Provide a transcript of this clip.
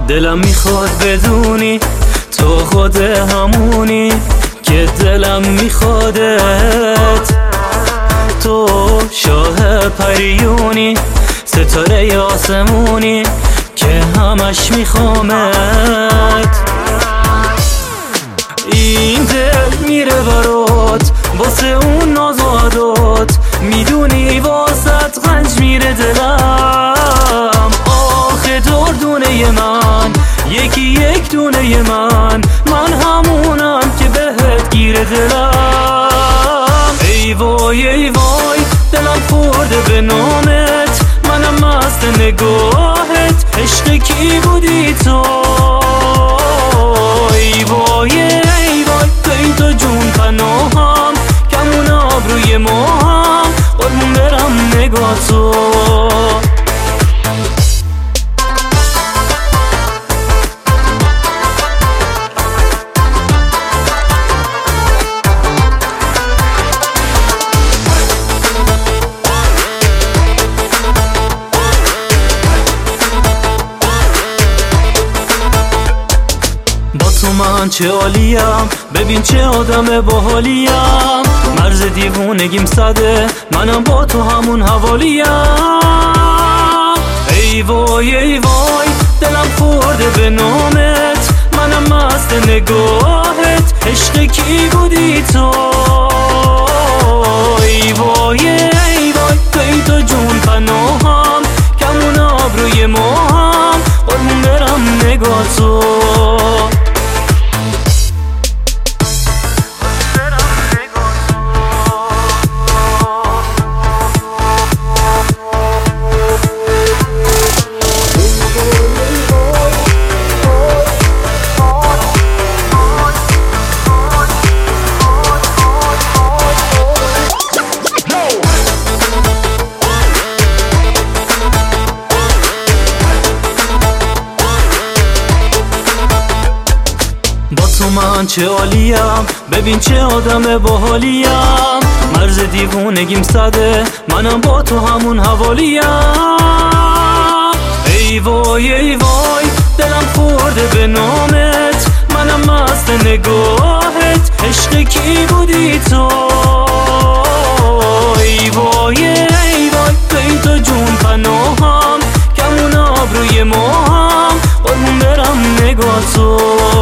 دلم میخواد بدونی تو خود همونی که دلم میخوادت. تو شاه پریونی، ستاره آسمونی که همش میخوامت. این دل میره برات واسه اون ناز و عدات، میدونی واسط رنج میره دلم. آخه دردونه من یکی یک دونه من همونم که بهت گیره دلم. ای وای ای وای دلم خورده به نامت، منم مست نگاهت، عشق کی بودی تو؟ ای وای ای وای تو جون پناهم، کمون آبروی ما هم قربون برم نگاه تو. من چه عالیم، ببین چه آدم باحالیم. مرز دیوونگیم صده، منم با تو همون حوالیم. ای وای ای وای دلم خورده به نامت، منم مست نگاهت، عشق کی بودی تو؟ ای وای ای وای تو جون پناهم، کمون آبروی ما هم قربون برم نگاه تو. من چه عالیم، ببین چه آدم باحالیم. مرز دیوونگیم صده، منم با تو همون حوالیم. ای وای ای وای دلم خورده به نامت، منم مست نگاهت، عشق کی بودی تو؟ ای وای ای وای تو جون پناهم، کمون آبروی ما هم قربون برم نگاه تو.